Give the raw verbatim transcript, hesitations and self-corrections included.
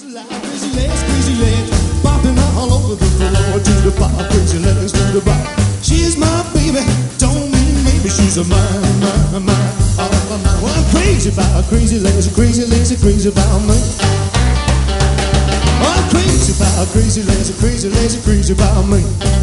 like crazy legs, crazy legs, bopping all over the floor to the bar, crazy legs to the bar. She's my baby, don't mean maybe she's a mine, mine, mine, all of mine. Well, I'm crazy about crazy legs, crazy legs, crazy about me. I'm crazy about crazy legs, crazy legs, crazy about me.